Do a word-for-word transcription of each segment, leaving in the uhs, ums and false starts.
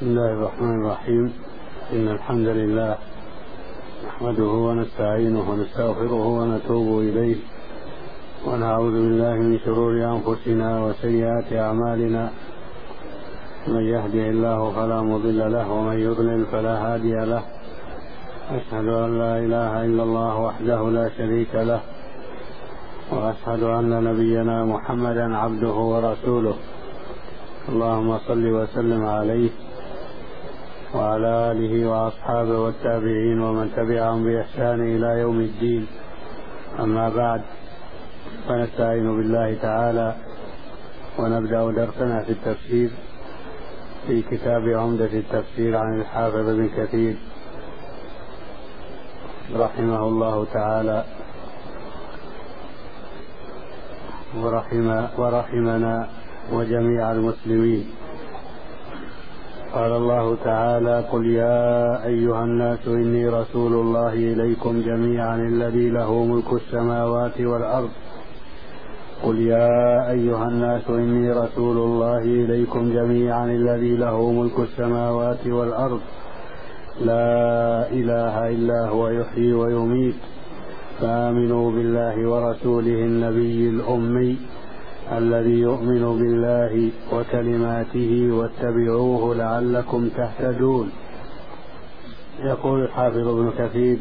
بسم الله الرحمن الرحيم. إن الحمد لله نحمده ونستعينه ونستغفره ونتوب إليه، ونعوذ بالله من شرور أنفسنا وسيئات أعمالنا. من يهده الله فلا مضل له ومن يضلل فلا هادي له. أشهد أن لا إله إلا الله وحده لا شريك له، وأشهد أن نبينا محمدا عبده ورسوله. اللهم صل وسلم عليه وعلى آله وأصحابه والتابعين ومن تبعهم بإحسان إلى يوم الدين. أما بعد، فنستعين بالله تعالى ونبدأ درسنا في التفسير في كتاب عمدة التفسير عن الحافظ ابن كثير رحمه الله تعالى ورحم ورحمنا وجميع المسلمين. قال الله تعالى: قل يا أيها الناس إني رسول الله إليكم جميعا الذي له ملك السماوات والأرض. قل يا أيها الناس إني رسول الله إليكم جميعا الذي له ملك السماوات والأرض لا إله إلا هو يحيي ويميت، فآمنوا بالله ورسوله النبي الأمي الذي يؤمن بالله وكلماته واتبعوه لعلكم تهتدون. يقول الحافظ ابن كثير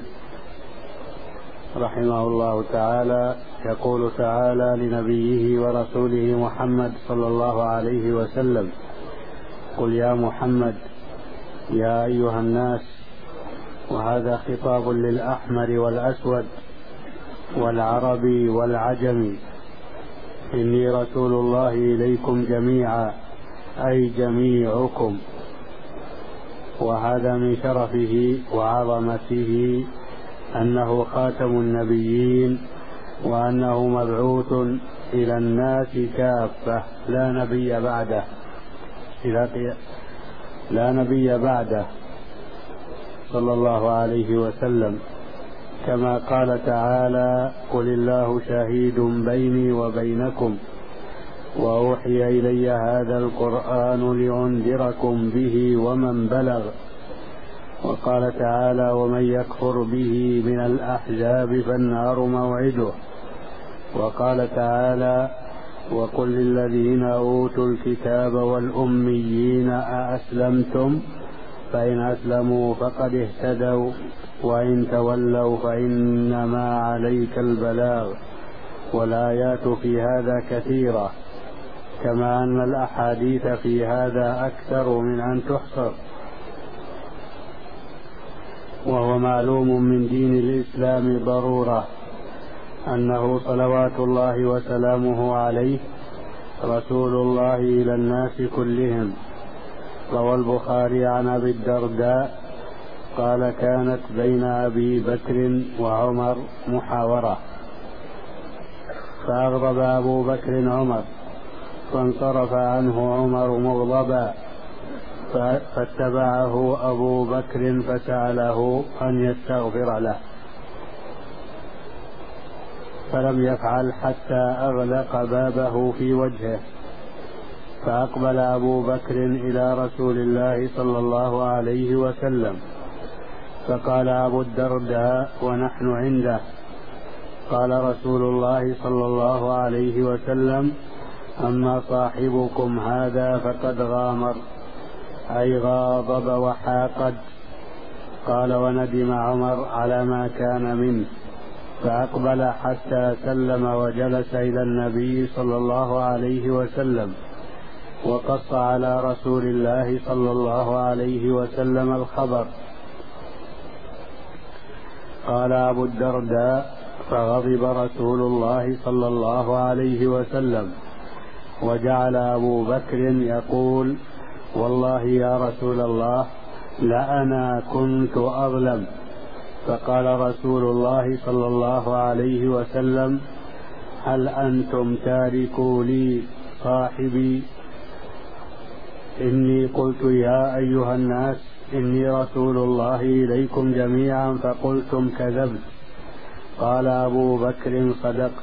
رحمه الله تعالى: يقول تعالى لنبيه ورسوله محمد صلى الله عليه وسلم: قل يا محمد يا أيها الناس. وهذا خطاب للأحمر والأسود والعربي والعجمي. إني رسول الله إليكم جميعا أي جميعكم. وهذا من شرفه وعظمته أنه خاتم النبيين، وأنه مبعوث إلى الناس كافة، لا نبي بعده لا نبي بعده صلى الله عليه وسلم، كما قال تعالى: قل الله شهيد بيني وبينكم وأوحي إلي هذا القرآن لأنذركم به ومن بلغ. وقال تعالى: ومن يكفر به من الأحزاب فالنار موعده. وقال تعالى: وقل للذين أوتوا الكتاب والأميين أأسلمتم؟ فإن أسلموا فقد اهتدوا، وإن تولوا فإنما عليك البلاغ. والآيات في هذا كثيرة، كما أن الأحاديث في هذا أكثر من أن تحصر. وهو معلوم من دين الإسلام ضرورة أنه صلوات الله وسلامه عليه رسول الله إلى الناس كلهم. روى البخاري عن أبي الدرداء قال: كانت بين أبي بكر وعمر محاورة، فأغضب أبو بكر عمر، فانصرف عنه عمر مغضبا، فاتبعه أبو بكر فسأله أن يستغفر له، فلم يفعل حتى أغلق بابه في وجهه. فأقبل أبو بكر إلى رسول الله صلى الله عليه وسلم، فقال أبو الدرداء ونحن عنده: قال رسول الله صلى الله عليه وسلم: أما صاحبكم هذا فقد غامر، أي غاضب وحاقد. قال: وندم عمر على ما كان منه، فأقبل حتى سلم وجلس إلى النبي صلى الله عليه وسلم، وقص على رسول الله صلى الله عليه وسلم الخبر. قال أبو الدرداء: فغضب رسول الله صلى الله عليه وسلم، وجعل أبو بكر يقول: والله يا رسول الله لأنا كنت أظلم. فقال رسول الله صلى الله عليه وسلم: هل أنتم تاركوا لي صاحبي؟ إني قلت يا أيها الناس إني رسول الله إليكم جميعا فقلتم كذبت. قال أبو بكر: صدقت.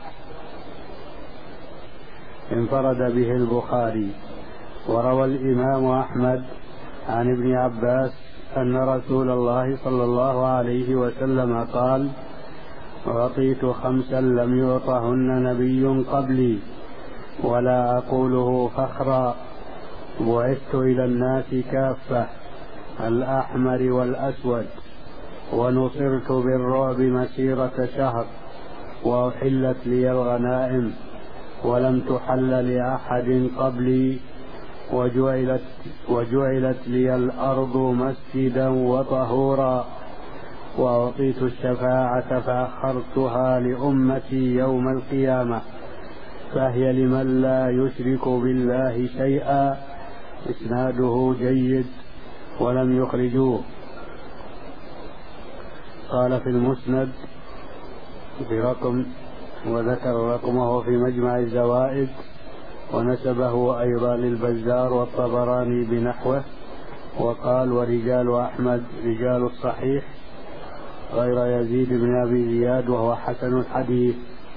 انفرد به البخاري. وروى الإمام أحمد عن ابن عباس أن رسول الله صلى الله عليه وسلم قال: أعطيت خمسا لم يعطهن نبي قبلي ولا أقوله فخرا: بعثت إلى الناس كافة، الأحمر والأسود، ونصرت بالرعب مسيرة شهر، وأحلت لي الغنائم ولم تحل لأحد قبلي، وجعلت, وجعلت لي الأرض مسجدا وطهورا، وأعطيت الشفاعة فأخرتها لأمتي يوم القيامة، فهي لمن لا يشرك بالله شيئا. إسناده جيد ولم يخرجوه. قال في المسند برقم، وذكر رقمه في مجمع الزوائد، ونسبه أيضا للبزار والطبراني بنحوه، وقال: ورجال أحمد رجال الصحيح غير يزيد بن أبي زياد وهو حسن الحديث.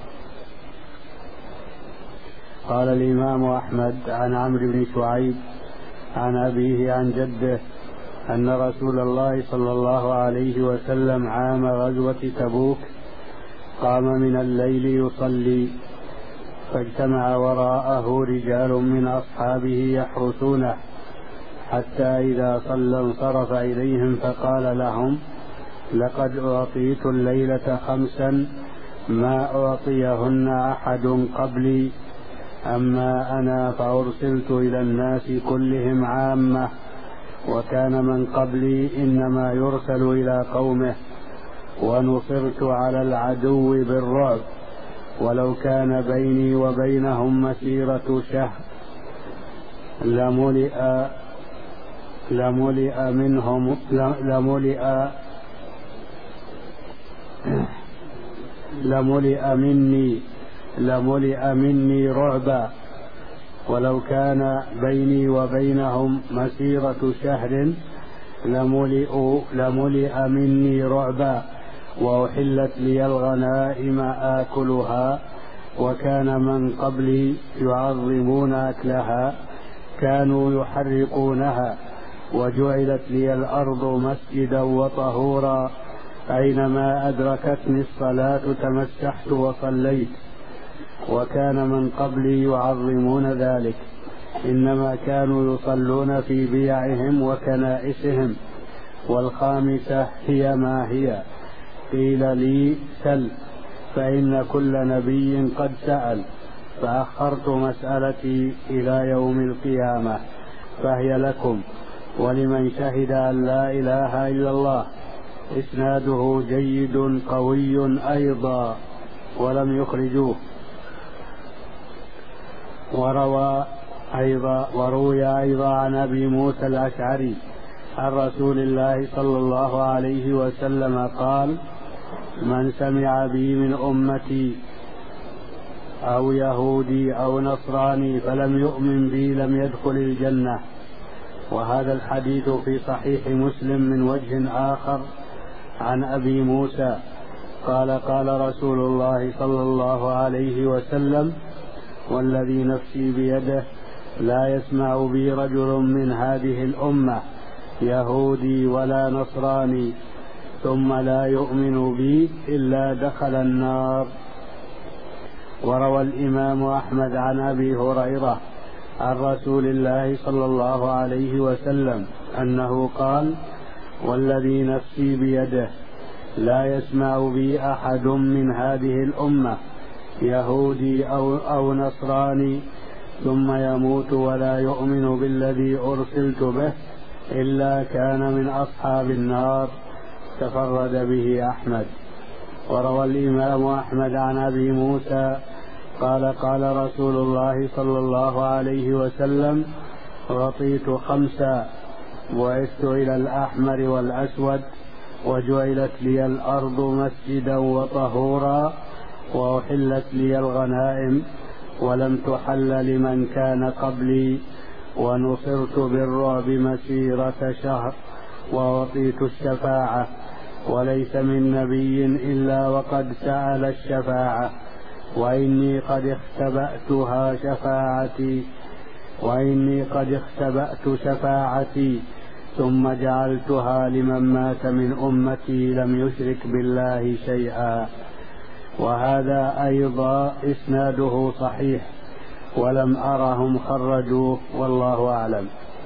قال الإمام أحمد عن عمرو بن شعيب عن أبيه عن جده أن رسول الله صلى الله عليه وسلم عام غزوة تبوك قام من الليل يصلي، فاجتمع وراءه رجال من أصحابه يحرسونه، حتى إذا صلى انصرف إليهم فقال لهم: لقد أعطيت الليلة خمسا ما أعطيهن أحد قبلي، أما أنا فأرسلت إلى الناس كلهم عامة، وكان من قبلي إنما يرسل إلى قومه، ونصرت على العدو بالرعب، ولو كان بيني وبينهم مسيرة شهر لملئ لملئ منهم لملئ لملئ مني لملئ مني رعبا، ولو كان بيني وبينهم مسيرة شهر لملئ لملئ مني رعبا، وأحلت لي الغنائم آكلها، وكان من قبلي يعظمون أكلها، كانوا يحرقونها، وجعلت لي الأرض مسجدا وطهورا، أينما أدركتني الصلاة تمسحت وصليت، وكان من قبلي يعظمون ذلك، إنما كانوا يصلون في بيعهم وكنائسهم. والخامسة هي ما هي؟ قيل لي: سل، فإن كل نبي قد سأل، فأخرت مسألتي إلى يوم القيامة، فهي لكم ولمن شهد أن لا إله إلا الله. إسناده جيد قوي أيضا ولم يخرجوه. وروى أيضا وروي أيضا عن أبي موسى الأشعري عن رسول الله صلى الله عليه وسلم قال: من سمع بي من أمتي أو يهودي أو نصراني فلم يؤمن بي لم يدخل الجنة. وهذا الحديث في صحيح مسلم من وجه آخر عن أبي موسى قال: قال رسول الله صلى الله عليه وسلم: والذي نفسي بيده لا يسمع بي رجل من هذه الأمة يهودي ولا نصراني ثم لا يؤمن بي إلا دخل النار. وروى الإمام أحمد عن أبي هريرة عن رسول الله صلى الله عليه وسلم أنه قال: والذي نفسي بيده لا يسمع بي أحد من هذه الأمة يهودي أو, أو نصراني ثم يموت ولا يؤمن بالذي أرسلت به إلا كان من أصحاب النار. تفرد به أحمد. وروى الإمام أحمد عن أبي موسى قال: قال رسول الله صلى الله عليه وسلم: أعطيت خمسا، بعثت إلى الأحمر والأسود، وجعلت لي الأرض مسجدا وطهورا، وأحلت لي الغنائم ولم تحل لمن كان قبلي، ونصرت بالرعب مسيرة شهر، وأعطيت الشفاعة، وليس من نبي إلا وقد سأل الشفاعة، وإني قد اختبأتها شفاعتي وإني قد اختبأت شفاعتي ثم جعلتها لمن مات من أمتي لم يشرك بالله شيئا. وهذا أيضا إسناده صحيح ولم أرهم خرجوه والله أعلم.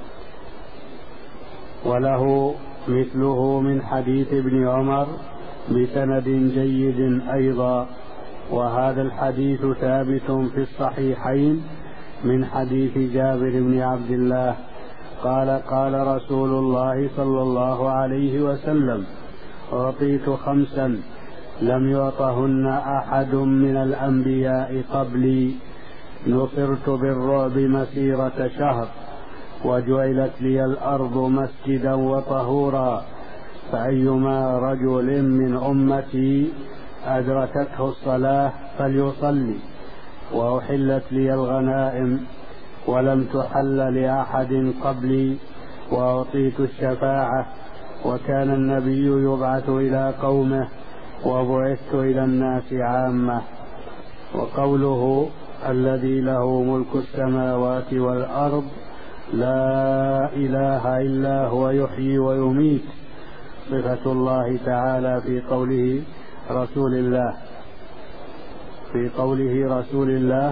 وله مثله من حديث ابن عمر بسند جيد أيضا. وهذا الحديث ثابت في الصحيحين من حديث جابر بن عبد الله قال قال رسول الله صلى الله عليه وسلم: أعطيت خمسا لم يعطهن أحد من الأنبياء قبلي: نصرت بالرعب مسيرة شهر، وجعلت لي الأرض مسجدا وطهورا، فأيما رجل من أمتي أدركته الصلاة فليصلي، وأحلت لي الغنائم ولم تحل لأحد قبلي، وأعطيت الشفاعة، وكان النبي يبعث إلى قومه وبعثت إلى الناس عامة. وقوله: الذي له ملك السماوات والأرض لا إله إلا هو يحيي ويميت، صفة الله تعالى في قوله رسول الله في قوله رسول الله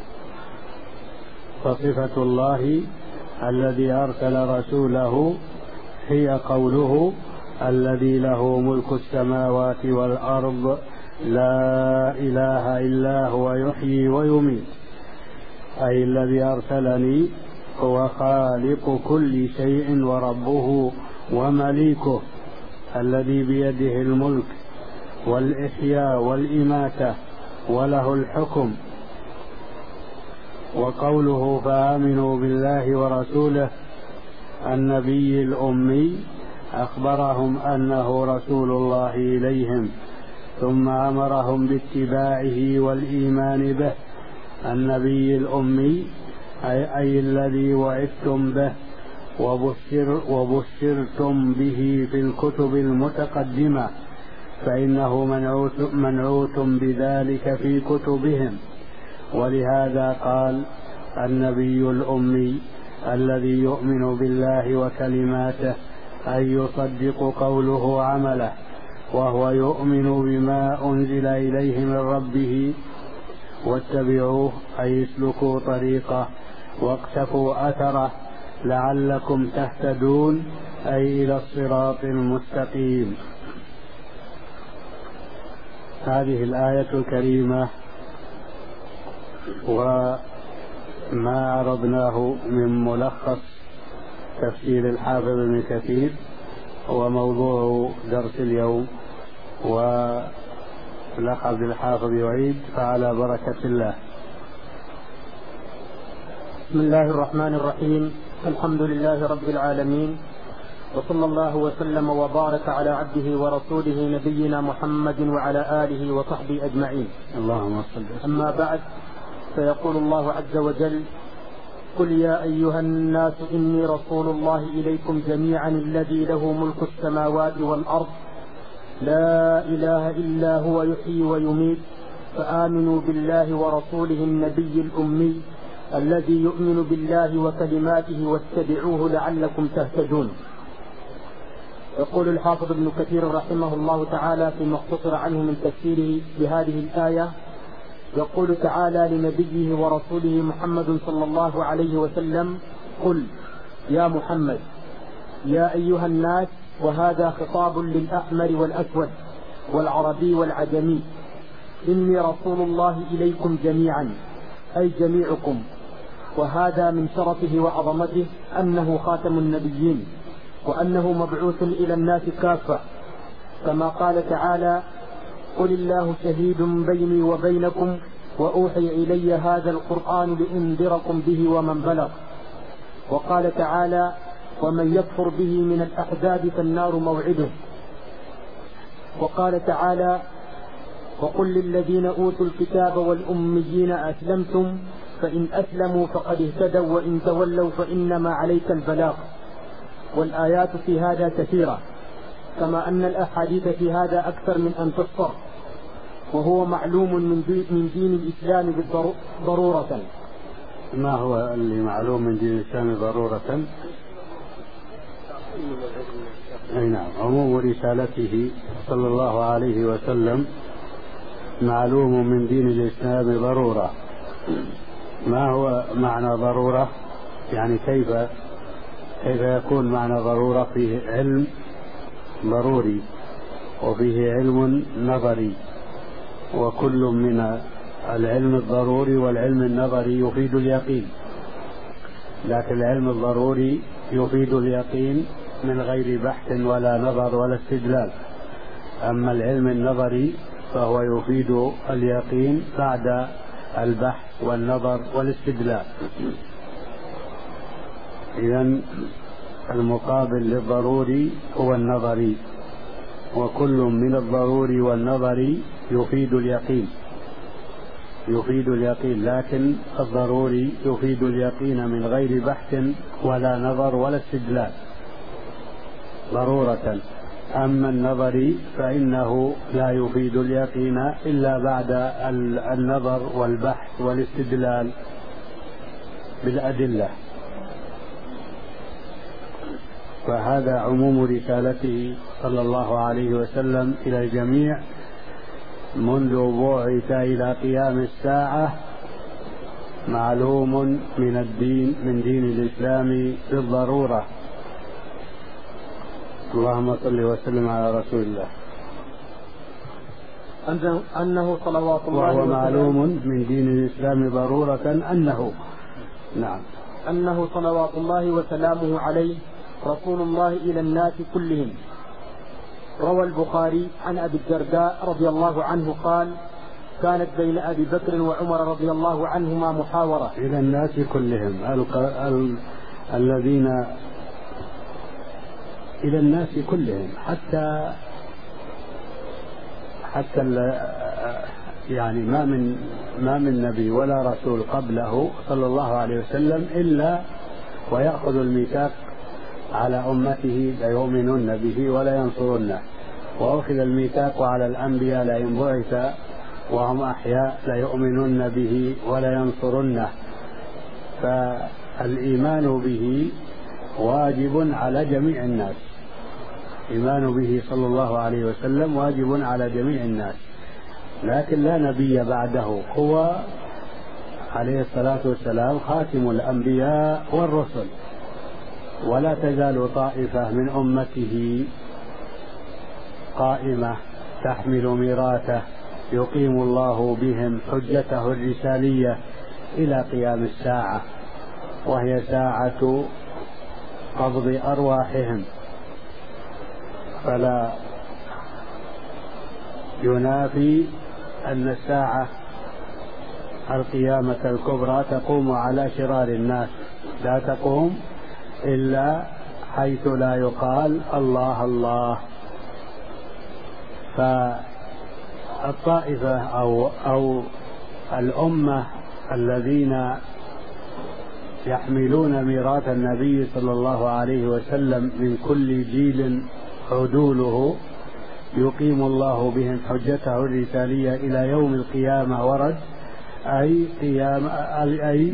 فصفة الله الذي أرسل رسوله هي قوله: الذي له ملك السماوات والأرض لا إله إلا هو يحيي ويميت، أي الذي أرسلني هو خالق كل شيء وربه ومليكه، الذي بيده الملك والإحياء والإماتة وله الحكم. وقوله: فآمنوا بالله ورسوله، النبي الأمي أخبرهم أنه رسول الله إليهم، ثم أمرهم باتباعه والإيمان به. النبي الأمي أي, أي الذي وعدتم به وبشر وبشرتم به في الكتب المتقدمة، فإنه منعوت, منعوت بذلك في كتبهم. ولهذا قال: النبي الأمي الذي يؤمن بالله وكلماته، أي يصدق قوله عمله، وهو يؤمن بما أنزل إليه من ربه. واتبعوه أي اسلكوا طريقه واقتفوا أثره لعلكم تهتدون، أي إلى الصراط المستقيم. هذه الآية الكريمة وما عرضناه من ملخص تفسير الحافظ ابن كثير هو موضوع درس اليوم، والأخ عبد الحافظ يعيد، فعلى بركة الله. بسم الله الرحمن الرحيم. الحمد لله رب العالمين، وصلى الله وسلم وبارك على عبده ورسوله نبينا محمد وعلى آله وصحبه أجمعين. اللهم صل. أما بعد، فيقول الله عز وجل: قل يا أيها الناس إني رسول الله إليكم جميعا الذي له ملك السماوات والأرض لا إله إلا هو يحيي ويميت، فآمنوا بالله ورسوله النبي الأمي الذي يؤمن بالله وكلماته واتبعوه لعلكم تهتدون. يقول الحافظ ابن كثير رحمه الله تعالى فيما اختصر عنه من تفسيره بهذه الآية، يقول تعالى لنبيه ورسوله محمد صلى الله عليه وسلم: قل يا محمد يا أيها الناس، وهذا خطاب للأحمر والأسود والعربي والعجمي، إني رسول الله إليكم جميعا، أي جميعكم. وهذا من شرفه وعظمته أنه خاتم النبيين، وأنه مبعوث إلى الناس كافة، كما قال تعالى: قل الله شهيد بيني وبينكم وأوحي إلي هذا القرآن لأنذركم به ومن بلغ. وقال تعالى: ومن يكفر به من الأحزاب فالنار موعده. وقال تعالى: وقل للذين أوتوا الكتاب والأميين أسلمتم، فإن أسلموا فقد اهتدوا وإن تولوا فإنما عليك البلاغ. والآيات في هذا كثيرة، كما أن الأحاديث في هذا أكثر من أن تحصر، وهو معلوم من دين الإسلام ضرورة. ما هو اللي معلوم من دين الإسلام ضرورة؟ أي نعم. عموم رسالته صلى الله عليه وسلم معلوم من دين الإسلام ضرورة. ما هو معنى ضرورة؟ يعني كيف كيف يكون معنى ضرورة؟ فيه علم ضروري وفيه علم نظري، وكل من العلم الضروري والعلم النظري يفيد اليقين، لكن العلم الضروري يفيد اليقين من غير بحث ولا نظر ولا استدلال، أما العلم النظري فهو يفيد اليقين بعد البحث والنظر والاستدلال. إذن المقابل للضروري هو النظري، وكل من الضروري والنظري يفيد اليقين يفيد اليقين لكن الضروري يفيد اليقين من غير بحث ولا نظر ولا استدلال ضرورة، أما النظري فإنه لا يفيد اليقين إلا بعد النظر والبحث والاستدلال بالأدلة. فهذا عموم رسالته صلى الله عليه وسلم إلى الجميع منذ بعث إلى قيام الساعة، معلوم من الدين من دين الإسلام بالضرورة. اللهم صل وسلم على رسول الله. أنه صلوات الله وهو معلوم من دين الإسلام ضرورة أنه نعم أنه صلوات الله وسلامه عليه رسول الله إلى الناس كلهم. روى البخاري عن أبي الدرداء رضي الله عنه قال: كانت بين أبي بكر وعمر رضي الله عنهما محاورة. إلى الناس كلهم ال... ال... الذين إلى الناس كلهم، حتى حتى ال... يعني ما من ما من نبي ولا رسول قبله صلى الله عليه وسلم إلا ويأخذ الميثاق على أمته ليؤمنون به ولا ينصرونه، وأخذ الميثاق على الأنبياء لئن بعث وهم أحياء ليؤمنون به ولا ينصرونه. فالإيمان به واجب على جميع الناس، إيمان به صلى الله عليه وسلم واجب على جميع الناس، لكن لا نبي بعده، هو عليه الصلاة والسلام خاتم الأنبياء والرسل، ولا تزال طائفة من أمته قائمة تحمل ميراثه يقيم الله بهم حجته الرسالية إلى قيام الساعة، وهي ساعة قبض أرواحهم. فلا ينافي أن الساعة القيامة الكبرى تقوم على شرار الناس، لا تقوم إلا حيث لا يقال الله الله. فالطائفة أو, أو الأمة الذين يحملون ميراث النبي صلى الله عليه وسلم من كل جيل عدوله يقيم الله بهم حجته الرسالية إلى يوم القيامة، ورد أي قيام أي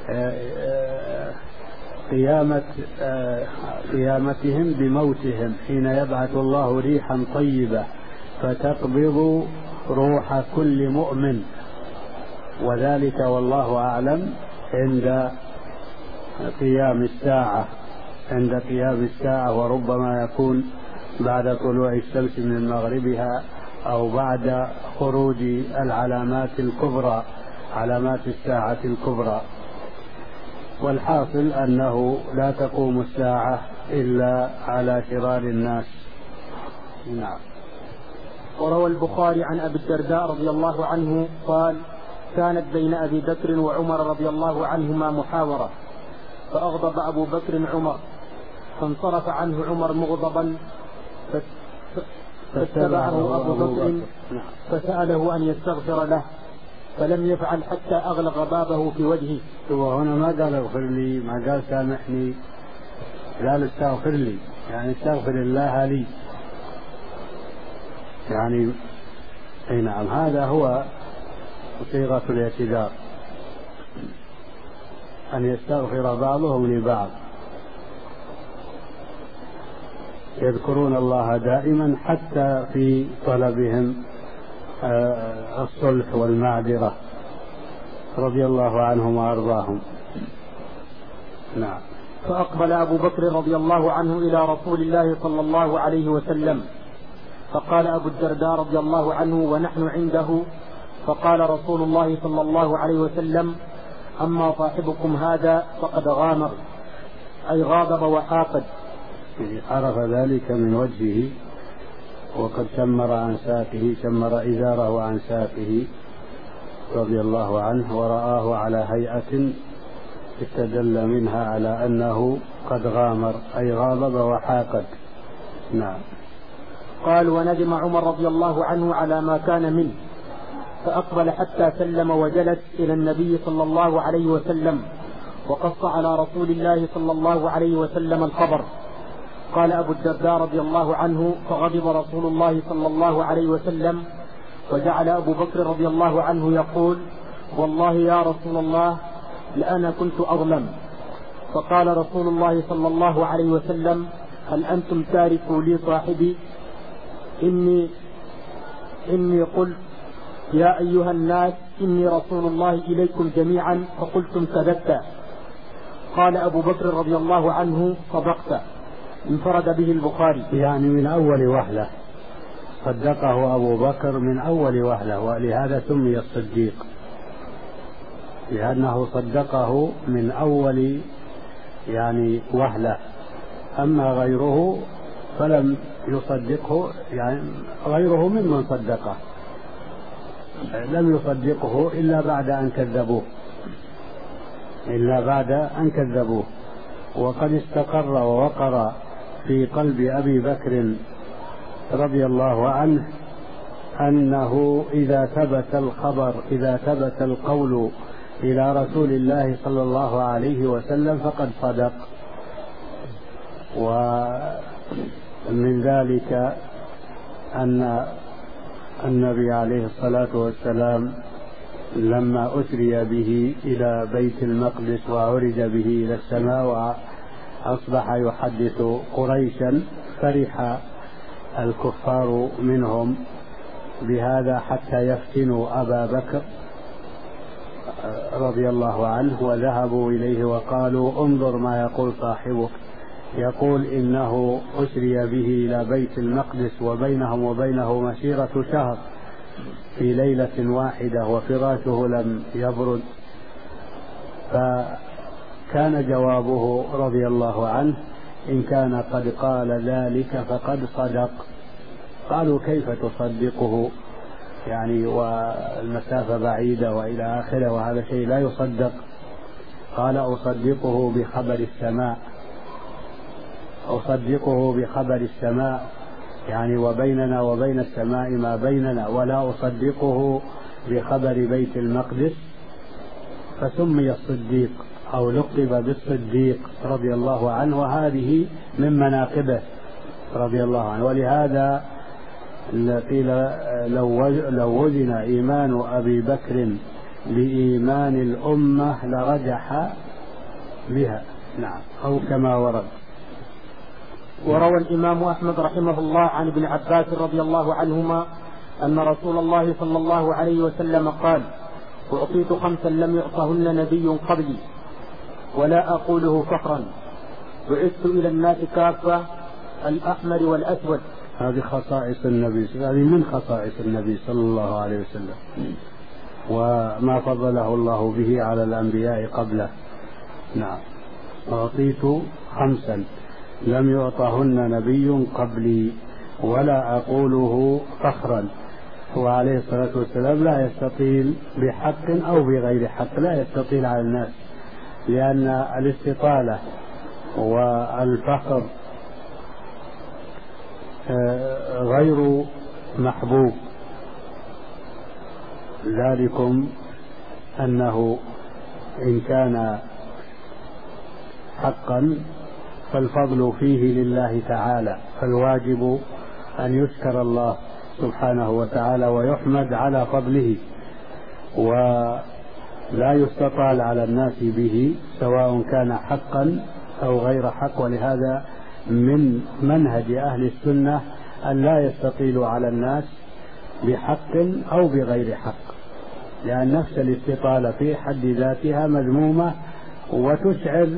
قيامة قيامتهم بموتهم حين يبعث الله ريحا طيبة فتقبض روح كل مؤمن، وذلك والله أعلم عند قيام الساعة عند قيام الساعة وربما يكون بعد طلوع الشمس من مغربها أو بعد خروج العلامات الكبرى، علامات الساعة الكبرى. والحاصل أنه لا تقوم الساعة إلا على شرار الناس. نعم. وروى البخاري عن أبي الدرداء رضي الله عنه قال: كانت بين أبي بكر وعمر رضي الله عنهما محاورة، فأغضب أبو بكر عمر، فانصرف عنه عمر مغضبا، فاتبعه أبو بكر فسأله أن يستغفر له، فلم يفعل حتى أغلق بابه في وجهه. وهنا ما قال اغفر لي، ما قال سامحني، قال استغفر لي، يعني استغفر الله لي، يعني اي نعم. هذا هو صيغة الاعتذار، أن يستغفر بعضهم لبعض. يذكرون الله دائما حتى في طلبهم الصلح والمعذرة رضي الله عنهم وأرضاهم. نعم. فأقبل أبو بكر رضي الله عنه إلى رسول الله صلى الله عليه وسلم فقال أبو الدرداء رضي الله عنه ونحن عنده، فقال رسول الله صلى الله عليه وسلم: أما صاحبكم هذا فقد غامر، أي غاضب وحاقد. عرف ذلك من وجهه، وقد شمر عن ساقه، شمر إزاره عن ساقه رضي الله عنه، ورآه على هيئة استدل منها على أنه قد غامر، أي غاضب وحاقد. نعم. قال: وندم عمر رضي الله عنه على ما كان منه، فأقبل حتى سلم وجلس إلى النبي صلى الله عليه وسلم وقص على رسول الله صلى الله عليه وسلم الخبر. قال أبو الدرداء رضي الله عنه: فغضب رسول الله صلى الله عليه وسلم، وجعل أبو بكر رضي الله عنه يقول: والله يا رسول الله لأنا كنت أظلم. فقال رسول الله صلى الله عليه وسلم: هل أنتم تاركوا لي صاحبي؟ إني إني قلت يا أيها الناس إني رسول الله إليكم جميعا فقلتم كذبت. قال أبو بكر رضي الله عنه: صدقت. انفرد به البخاري. يعني من أول وهلة صدقه أبو بكر من أول وهلة، ولهذا سمي الصديق، لأنه صدقه من أول يعني وهلة. أما غيره فلم يصدقه، يعني غيره ممن صدقه لم يصدقه إلا بعد أن كذبوه إلا بعد أن كذبوه وقد استقر ووقر في قلب أبي بكر رضي الله عنه أنه إذا ثبت الخبر إذا ثبت القول إلى رسول الله صلى الله عليه وسلم فقد صدق. ومن ذلك أن النبي عليه الصلاة والسلام لما أسري به إلى بيت المقدس وعرج به إلى السماء وأصبح يحدث قريشا، فرح الكفار منهم بهذا حتى يفتنوا أبا بكر رضي الله عنه، وذهبوا إليه وقالوا: انظر ما يقول صاحبك، يقول إنه أسري به إلى بيت المقدس وبينهم وبينه مسيرة شهر في ليلة واحدة وفراشه لم يبرد. فكان جوابه رضي الله عنه: إن كان قد قال ذلك فقد صدق. قالوا: كيف تصدقه يعني والمسافة بعيدة وإلى آخره وهذا شيء لا يصدق؟ قال: أصدقه بخبر السماء أصدقه بخبر السماء يعني وبيننا وبين السماء ما بيننا، ولا أصدقه بخبر بيت المقدس. فسمي الصديق أو لقب بالصديق رضي الله عنه، وهذه من مناقبه رضي الله عنه. ولهذا قيل لو وزن إيمان أبي بكر بإيمان الأمة لرجح بها. نعم. أو كما ورد. وروى الإمام أحمد رحمه الله عن ابن عباس رضي الله عنهما أن رسول الله صلى الله عليه وسلم قال: أعطيت خمسا لم يعطهن نبي قبلي ولا أقوله فخرا، بعثت إلى الناس كافة، الأحمر والأسود. هذه خصائص النبي، هذه من خصائص النبي صلى الله عليه وسلم وما فضله الله به على الأنبياء قبله. نعم. أعطيت خمسا لم يعطهن نبي قبلي ولا أقوله فخرا. هو عليه الصلاة والسلام لا يستطيل بحق أو بغير حق، لا يستطيل على الناس، لأن الاستطالة والفخر غير محبوب. ذلكم أنه إن كان حقا فالفضل فيه لله تعالى، فالواجب أن يشكر الله سبحانه وتعالى ويحمد على فضله، ولا يستطال على الناس به سواء كان حقا أو غير حق. ولهذا من منهج أهل السنة أن لا يستطيلوا على الناس بحق أو بغير حق، لأن نفس الاستطالة في حد ذاتها مذمومة وتشعر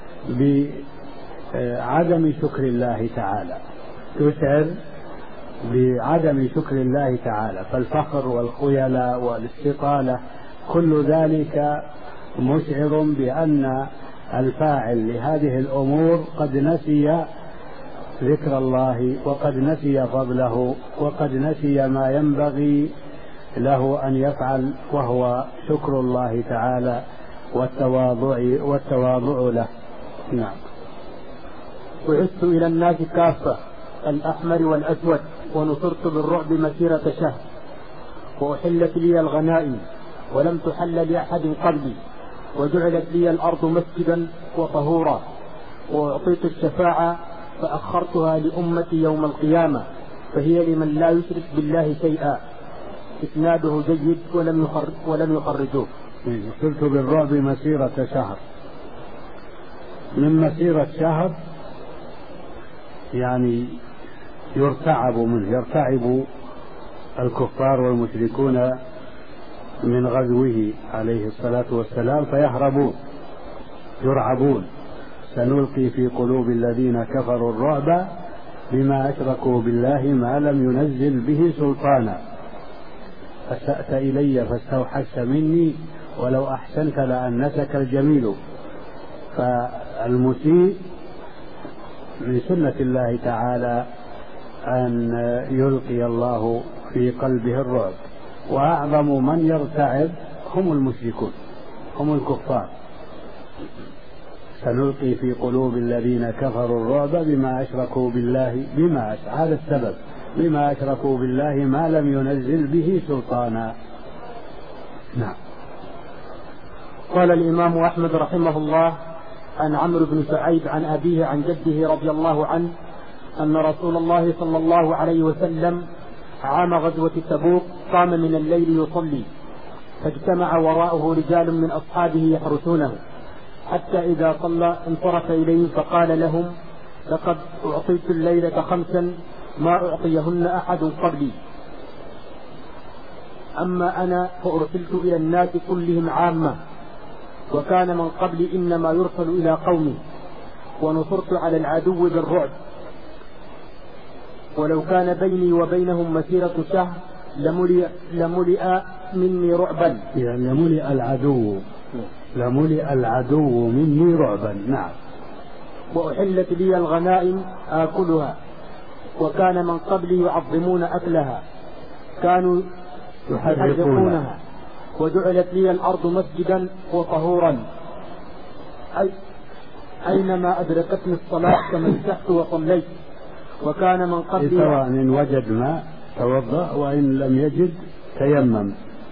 بعدم شكر الله تعالى، تشعر بعدم شكر الله تعالى. فالفخر والخيلاء والاستطالة كل ذلك مشعر بأن الفاعل لهذه الأمور قد نسي ذكر الله، وقد نسي فضله، وقد نسي ما ينبغي له أن يفعل، وهو شكر الله تعالى والتواضع والتواضع له. نعم. بعثت إلى الناس كافة الأحمر والأسود، ونصرت بالرعب مسيرة شهر، وأحلت لي الغنائم ولم تحل لأحد قبلي، وجعلت لي الأرض مسجدا وطهورا، وأعطيت الشفاعة فأخرتها لأمتي يوم القيامة، فهي لمن لا يشرك بالله شيئا. إسناده جيد ولم يخرج ولم يخرجوه. صرت بالرعب مسيرة شهر. من مسيرة شهر يعني يرتعب منه، يرتعب الكفار والمشركون من غزوه عليه الصلاة والسلام فيهربون، يرعبون. سنلقي في قلوب الذين كفروا الرعب بما أشركوا بالله ما لم ينزل به سلطانا، أسأت إلي فاستوحشت مني ولو أحسنت لأنسك الجميل. فالمسيء من سنة الله تعالى أن يلقي الله في قلبه الرعب، وأعظم من يرتعب هم المشركون، هم الكفار. سنلقي في قلوب الذين كفروا الرعب بما أشركوا بالله، بما هذا السبب، بما أشركوا بالله ما لم ينزل به سلطانا. نعم. قال الإمام أحمد رحمه الله عن عمرو بن سعيد عن أبيه عن جده رضي الله عنه أن رسول الله صلى الله عليه وسلم عام غزوة تبوك قام من الليل يصلي، فاجتمع وراءه رجال من أصحابه يحرسونه، حتى إذا صلى انصرف إليهم فقال لهم: لقد أعطيت الليلة خمسا ما أعطيهن أحد قبلي، أما أنا فأرسلت إلى الناس كلهم عامة، وكان من قبلي إنما يرسل إلى قومي، ونصرت على العدو بالرعب، ولو كان بيني وبينهم مسيرة شهر لملئ, لملئ مني رعبا. يعني لملئ العدو لملئ العدو مني رعبا. نعم. وأحلت لي الغنائم آكلها، وكان من قبلي يعظمون أكلها، كانوا يحرقونها، وجعلت لي الأرض مسجدا وطهورا، أي أينما أدركتني الصلاة تمسحت وصليت، وكان من قبلي سواء إن وجد ماء توضأ وإن لم يجد تيمم.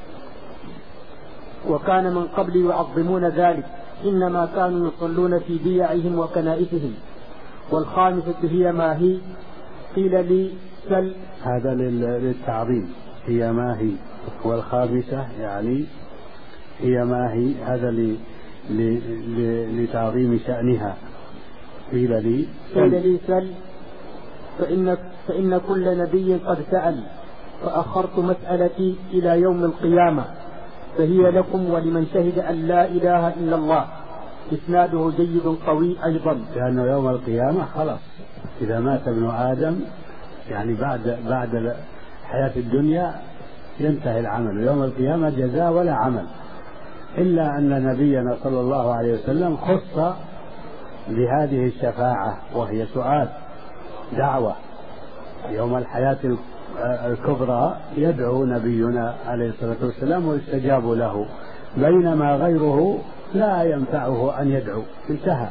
وكان من قبلي يعظمون ذلك، إنما كانوا يصلون في بيعهم وكنائسهم. والخامسة هي ما هي، قيل لي سل. هذا للتعظيم، هي ما هي. والخامسة يعني هي ما هي، هذا ل... ل... ل... لتعظيم شأنها. قيل لي قيل لي سل، فإن, فإن كل نبي قد سأل، فأخرت مسألتي إلى يوم القيامة، فهي لكم ولمن شهد أن لا إله إلا الله. إسناده جيد قوي أيضا، لأنه يوم القيامة خلاص، إذا مات ابن آدم يعني بعد بعد حياة الدنيا ينتهي العمل، يوم القيامة جزاء ولا عمل، إلا أن نبينا صلى الله عليه وسلم خص بهذه الشفاعة، وهي سؤال دعوة يوم الحياة الكبرى، يدعو نبينا عليه الصلاة والسلام ويستجاب له، بينما غيره لا ينفعه أن يدعو، انتهى،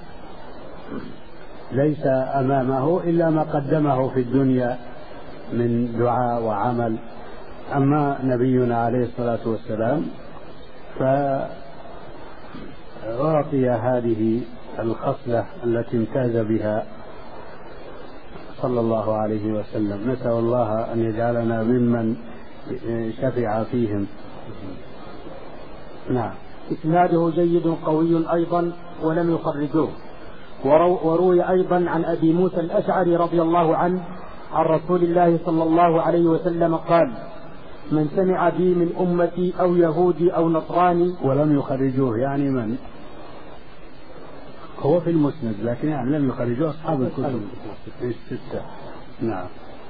ليس أمامه إلا ما قدمه في الدنيا من دعاء وعمل. أما نبينا عليه الصلاة والسلام فأعطي هذه الخصلة التي امتاز بها صلى الله عليه وسلم. نسأل الله أن يجعلنا ممن شفع فيهم. نعم. إسناده جيد قوي أيضا ولم يخرجوه. وروي أيضا عن أبي موسى الأشعري رضي الله عنه عن رسول الله صلى الله عليه وسلم قال: من سمع بي من أمتي أو يهودي أو نصراني. ولم يخرجوه، يعني من هو في المسند لكن يعني لم يخرجوه أصحاب الكتب الستة. نعم.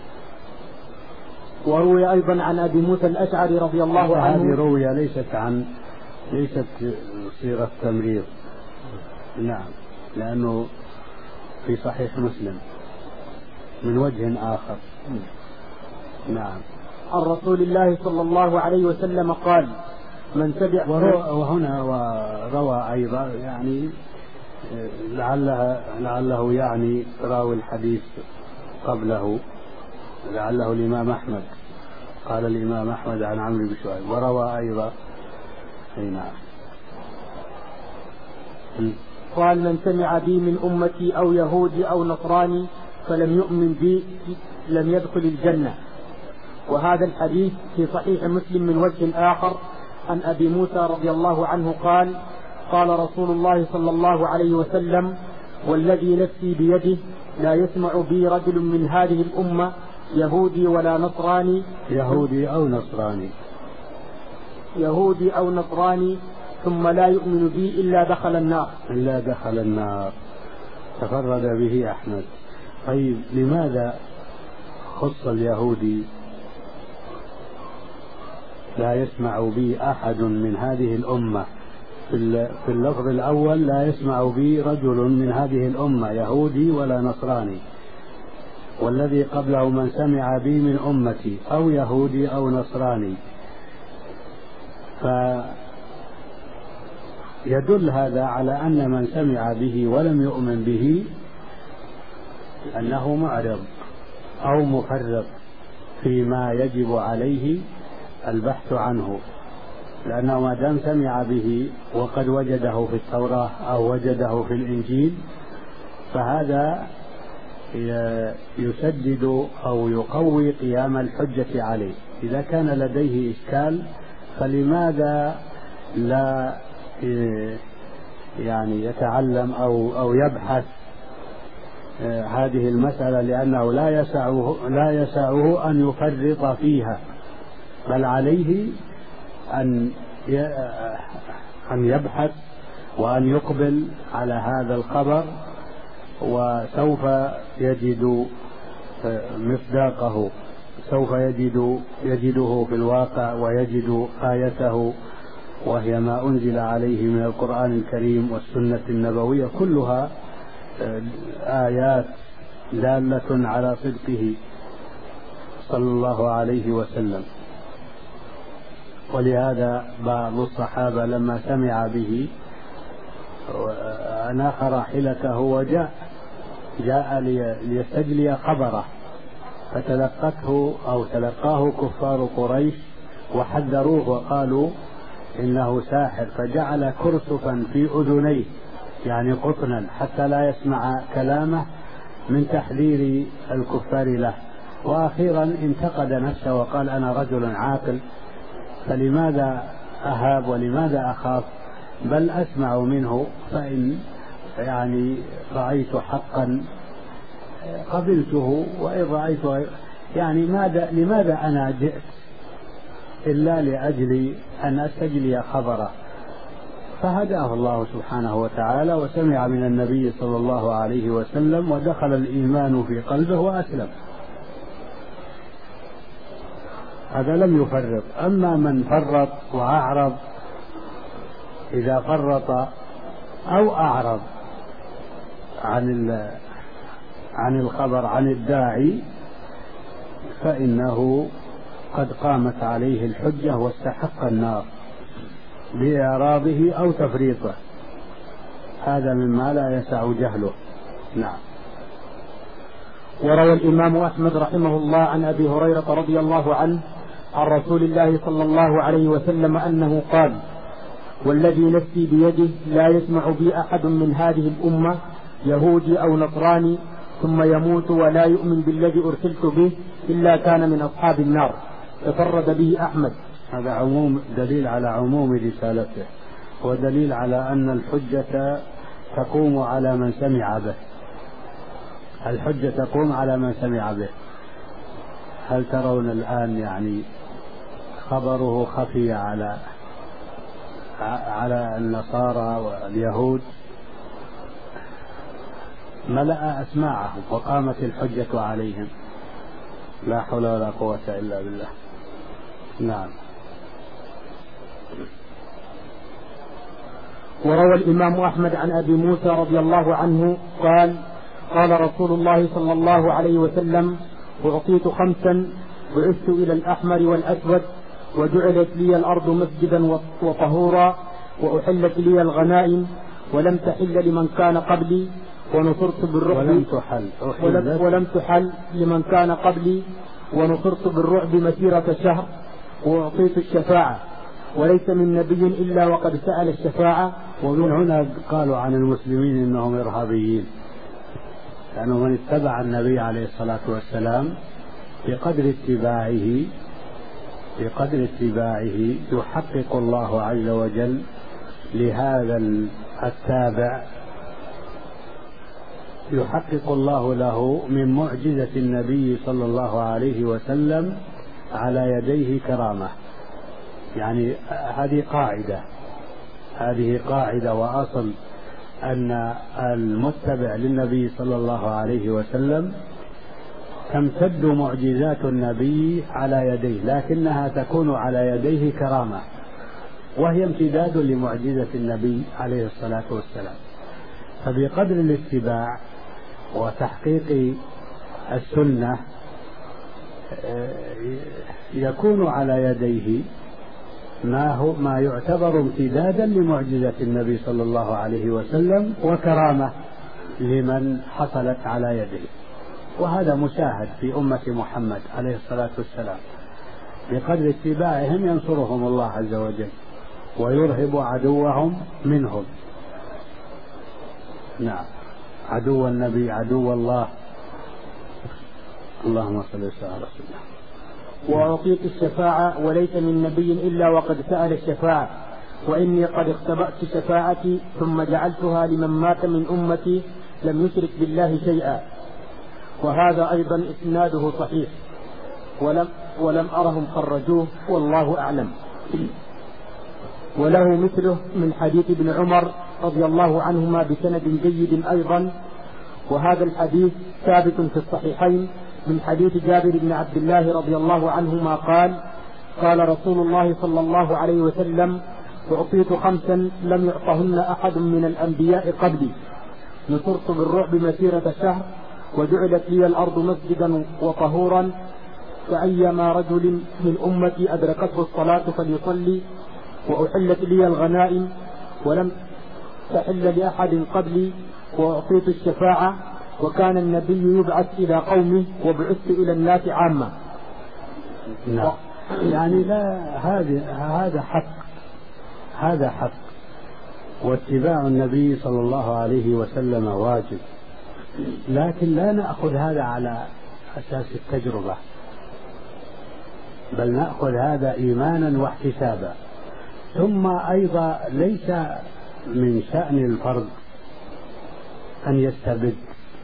وروي أيضا عن أبي موسى الأشعري رضي الله عنه. هذه روية ليست عن ليست صيغة تمريض، نعم، لأنه في صحيح مسلم من وجه آخر. نعم. عن رسول الله صلى الله عليه وسلم قال: من تبع. وهنا وروى أيضا يعني لعله لعله يعني راوي الحديث قبله، لعله الإمام أحمد، قال الإمام أحمد عن عمرو بن شعيب وروى أيضا. أي نعم. قال: من سمع بي من أمتي أو يهودي أو نصراني فلم يؤمن بي لم يدخل الجنة. وهذا الحديث في صحيح مسلم من وجه آخر عن أبي موسى رضي الله عنه قال: قال رسول الله صلى الله عليه وسلم: والذي نفسي بيده لا يسمع بي رجل من هذه الأمة يهودي ولا نصراني يهودي أو نصراني يهودي أو نصراني ثم لا يؤمن بي إلا دخل النار إلا دخل النار. تفرد به أحمد. طيب لماذا خص اليهودي لا يسمع بي أحد من هذه الأمة؟ في اللفظ الأول لا يسمع بي رجل من هذه الأمة يهودي ولا نصراني، والذي قبله من سمع بي من أمتي أو يهودي أو نصراني. فيدل هذا على أن من سمع به ولم يؤمن به أنه معرض أو مفرط فيما يجب عليه البحث عنه، لأنه ما دام سمع به وقد وجده في التوراة أو وجده في الإنجيل فهذا يسدد أو يقوي قيام الحجة عليه. إذا كان لديه إشكال فلماذا لا يعني يتعلم أو أو يبحث هذه المسألة، لأنه لا يسعه لا يسعه أن يفرط فيها، بل عليه أن أن يبحث وأن يقبل على هذا الخبر، وسوف يجد مصداقه، سوف يجد يجده في الواقع ويجد آيته، وهي ما أنزل عليه من القرآن الكريم والسنة النبوية، كلها آيات دالة على صدقه صلى الله عليه وسلم. ولهذا بعض الصحابة لما سمع به أناخ راحلته وجاء جاء ليستجلي خبره، فتلقته أو تلقاه كفار قريش وحذروه وقالوا إنه ساحر، فجعل كرسفا في أذنيه يعني قطنا حتى لا يسمع كلامه من تحذير الكفار له. وأخيرا انتقد نفسه وقال: أنا رجل عاقل، فلماذا أهاب ولماذا أخاف؟ بل أسمع منه، فإن يعني رأيت حقا قبلته، وإن رأيت يعني ماذا لماذا أنا جئت إلا لأجل أن أستجلي خبره. فهداه الله سبحانه وتعالى وسمع من النبي صلى الله عليه وسلم ودخل الإيمان في قلبه وأسلم. هذا لم يفرط. أما من فرط وأعرض، إذا فرط أو أعرض عن عن الخبر عن الداعي فإنه قد قامت عليه الحجة واستحق النار بإعراضه أو تفريطه، هذا مما لا يسع جهله. نعم. وروى الإمام أحمد رحمه الله عن أبي هريرة رضي الله عنه عن رسول الله صلى الله عليه وسلم أنه قال: والذي نفسي بيده لا يسمع بي أحد من هذه الأمة يهودي أو نصراني ثم يموت ولا يؤمن بالذي أرسلت به إلا كان من أصحاب النار. تفرد به أحمد. هذا عموم، دليل على عموم رسالته، ودليل على أن الحجة تقوم على من سمع به، الحجة تقوم على من سمع به. هل ترون الآن يعني خبره خفي على على النصارى واليهود، ملأ أسماعهم وقامت الحجة عليهم، لا حول ولا قوة إلا بالله. نعم. وروى الإمام أحمد عن أبي موسى رضي الله عنه قال: قال رسول الله صلى الله عليه وسلم: أعطيت خمسا بعثت إلى الأحمر والأسود، وجعلت لي الأرض مسجدا وطهورا، وأحلت لي الغنائم ولم تحل لمن كان قبلي، ونصرت بالرعب ولم تحل ولم, ولم تحل لمن كان قبلي، ونصرت بالرعب مسيرة شهر، وأعطيت الشفاعة وليس من نبي إلا وقد سأل الشفاعة. ومن هنا قالوا عن المسلمين إنهم إرهابيين، لأنه من اتبع النبي عليه الصلاة والسلام بقدر اتباعه بقدر اتباعه يحقق الله عز وجل لهذا التابع، يحقق الله له من معجزة النبي صلى الله عليه وسلم على يديه كرامة. يعني هذه قاعدة هذه قاعدة وأصل، أن المتبع للنبي صلى الله عليه وسلم تمتد معجزات النبي على يديه، لكنها تكون على يديه كرامة، وهي امتداد لمعجزة النبي عليه الصلاة والسلام. فبقدر الاتباع وتحقيق السنة يكون على يديه ما هو ما يعتبر امتدادا لمعجزة النبي صلى الله عليه وسلم وكرامة لمن حصلت على يديه. وهذا مشاهد في أمة محمد عليه الصلاة والسلام، بقدر اتباعهم ينصرهم الله عز وجل ويرهب عدوهم منهم. نعم، عدو النبي عدو الله. اللهم صل وسلم على رسول الله. وأعطيت الشفاعة وليس من نبي إلا وقد سأل الشفاعة، وإني قد اختبأت شفاعتي ثم جعلتها لمن مات من أمتي لم يشرك بالله شيئا. وهذا أيضا إسناده صحيح، ولم, ولم أرهم خرجوه والله أعلم. وله مثله من حديث ابن عمر رضي الله عنهما بسند جيد أيضا. وهذا الحديث ثابت في الصحيحين من حديث جابر بن عبد الله رضي الله عنهما قال: قال رسول الله صلى الله عليه وسلم: أعطيت خمسا لم يعطهن أحد من الأنبياء قبلي، نصرت بالرعب مسيرة شهر، وجعلت لي الأرض مسجدا وطهورا، فأيما رجل من أمتي أدركته الصلاة فليصلي، وأحلت لي الغنائم ولم تحل لأحد قبلي، وأعطيت الشفاعة، وكان النبي يبعث إلى قومه وبعثت إلى الناس عامة. نعم. يعني لا هذا هذا حق هذا حق واتباع النبي صلى الله عليه وسلم واجب، لكن لا نأخذ هذا على أساس التجربة، بل نأخذ هذا إيمانا واحتسابا. ثم أيضا ليس من شأن الفرد أن يستبد،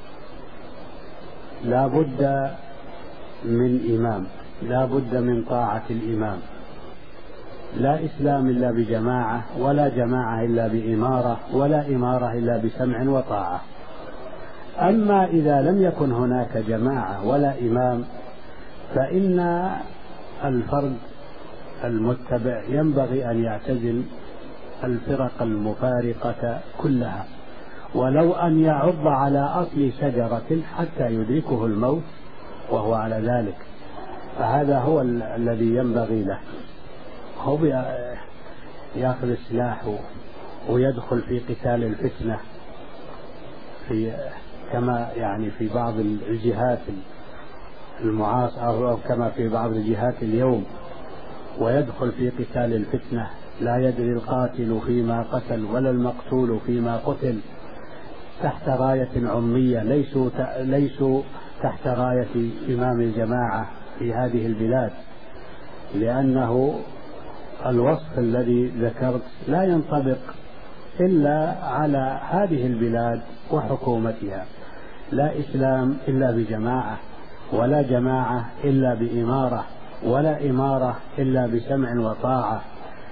لا بد من إمام، لا بد من طاعة الإمام. لا إسلام إلا بجماعة، ولا جماعة إلا بإمارة، ولا إمارة إلا بسمع وطاعة. أما إذا لم يكن هناك جماعة ولا إمام، فإن الفرد المتبع ينبغي أن يعتزل الفرق المفارقة كلها، ولو أن يعض على أصل شجرة حتى يدركه الموت وهو على ذلك، فهذا هو ال- الذي ينبغي له. هو يأخذ السلاح ويدخل في قتال الفتنة في كما يعني في بعض الجهات المعاصرة، أو كما في بعض الجهات اليوم، ويدخل في قتال الفتنة، لا يدري القاتل فيما قتل ولا المقتول فيما قتل، تحت راية عمية، ليسوا ليسوا تحت راية إمام الجماعة في هذه البلاد، لأنه الوصف الذي ذكرت لا ينطبق إلا على هذه البلاد وحكومتها. لا إسلام إلا بجماعة، ولا جماعة إلا بإمارة، ولا إمارة إلا بسمع وطاعة.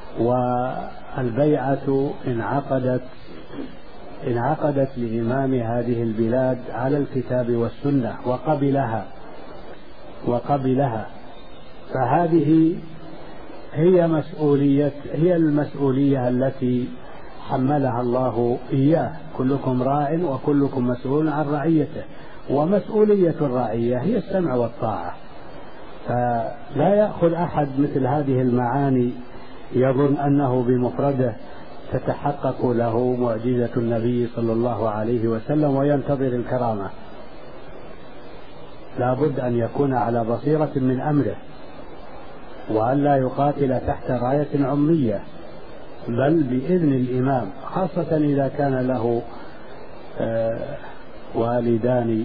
والبيعة انعقدت انعقدت لإمام هذه البلاد على الكتاب والسنة وقبلها وقبلها فهذه هي مسؤولية هي المسؤولية التي حملها الله إياه. كلكم راع وكلكم مسؤول عن رعيته، ومسؤولية الرعية هي السمع والطاعة. فلا يأخذ أحد مثل هذه المعاني يظن أنه بمفرده تتحقق له معجزة النبي صلى الله عليه وسلم وينتظر الكرامة. لا بد أن يكون على بصيرة من أمره، وأن لا يقاتل تحت راية عمية، بل بإذن الإمام، خاصة إذا كان له آه والدان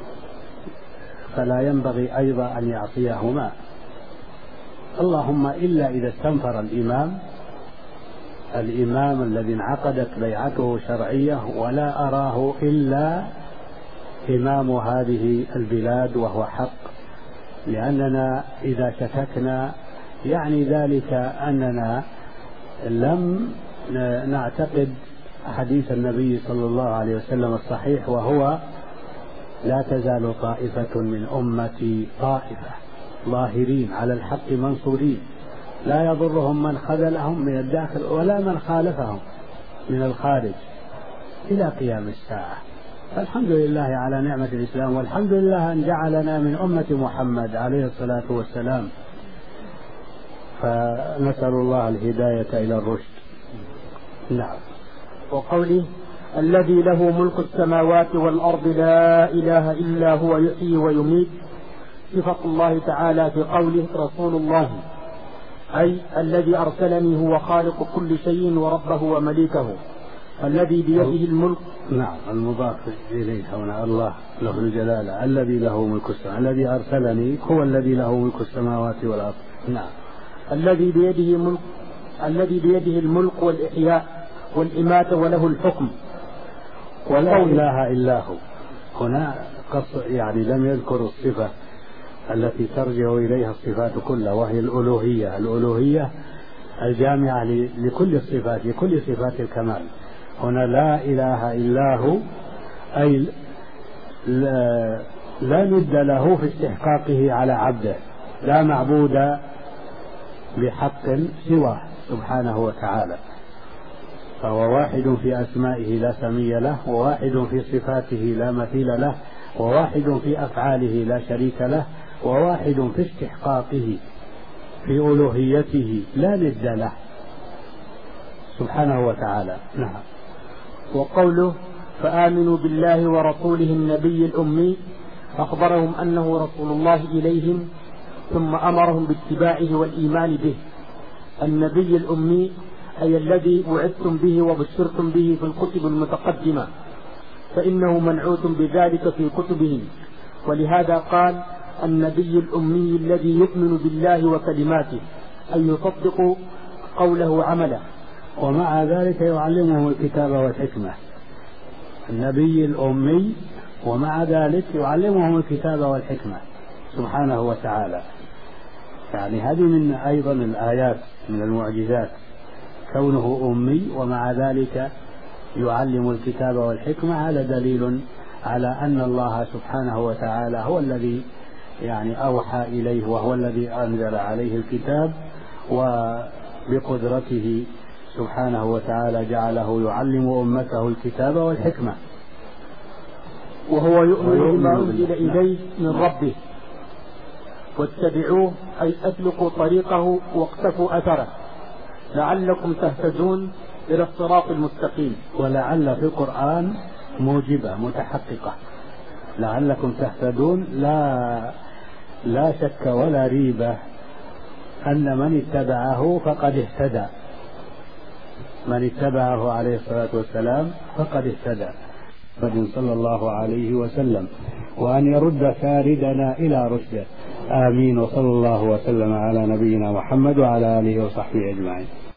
فلا ينبغي أيضا أن يعصيهما، اللهم إلا إذا استنفر الإمام الإمام الذي انعقدت بيعته شرعية، ولا أراه إلا إمام هذه البلاد وهو حق. لأننا إذا شككنا يعني ذلك أننا لم نعتقد حديث النبي صلى الله عليه وسلم الصحيح، وهو لا تزال طائفة من أمتي طائفة ظاهرين على الحق منصورين لا يضرهم من خذلهم من الداخل ولا من خالفهم من الخارج إلى قيام الساعة. فالحمد لله على نعمة الإسلام، والحمد لله أن جعلنا من أمة محمد عليه الصلاة والسلام. فنسأل الله الهداية إلى الرشد. نعم. وقوله الذي له ملك السماوات والأرض لا إله إلا هو يحيي ويميت، صفة الله تعالى في قوله رسول الله، أي الذي أرسلني هو خالق كل شيء وربه ومليكه الذي بيده الملك. نعم، المضاف إليه هنا الله له الجلالة، الذي له ملك السماوات، الذي أرسلني هو الذي له ملك السماوات والأرض. نعم. الذي بيده ملك الذي بيده الملك والإحياء والإماتة وله الحكم. ولا إله إلا هو. هنا قص يعني لم يذكر الصفة التي ترجع إليها الصفات كلها، وهي الألوهية الألوهية الجامعة لكل الصفات، لكل صفات الكمال. هنا لا إله إلا هو، أي لا ند له في استحقاقه على عبده، لا معبود بحق سواه سبحانه وتعالى. فهو واحد في أسمائه لا سمي له، وواحد في صفاته لا مثيل له، وواحد في أفعاله لا شريك له، وواحد في استحقاقه في ألوهيته لا ند له سبحانه وتعالى. نعم. وقوله فآمنوا بالله ورسوله النبي الأمي، أخبرهم أنه رسول الله إليهم، ثم أمرهم باتباعه والإيمان به. النبي الأمي أي الذي وعدتم به وبشرتم به في الكتب المتقدمة، فإنه منعوت بذلك في كتبهم، ولهذا قال النبي الأمي الذي يؤمن بالله وكلماته، أي يصدق قوله عمله، ومع ذلك يعلمهم الكتاب والحكمة. النبي الأمي ومع ذلك يعلمهم الكتاب والحكمة سبحانه وتعالى. يعني هذه من أيضا الآيات من المعجزات، كونه أمي ومع ذلك يعلم الكتاب والحكمة. هذا دليل على أن الله سبحانه وتعالى هو الذي يعني أوحى إليه، وهو الذي أنزل عليه الكتاب، وبقدرته سبحانه وتعالى جعله يعلم أمته الكتاب والحكمة. وهو يؤمن بما أنزل إليه من ربه، واتبعوه أي أسلكوا طريقه واقتفوا أثره لعلكم تهتدون إلى الصراط المستقيم. ولعل في القرآن موجبة متحققة، لعلكم تهتدون، لا لا شك ولا ريبة أن من اتبعه فقد اهتدى، من اتبعه عليه الصلاة والسلام فقد اهتدى صلى الله عليه وسلم، وأن يرد شاردنا إلى رشده. آمين. وصلى الله وسلم على نبينا محمد وعلى آله وصحبه أجمعين.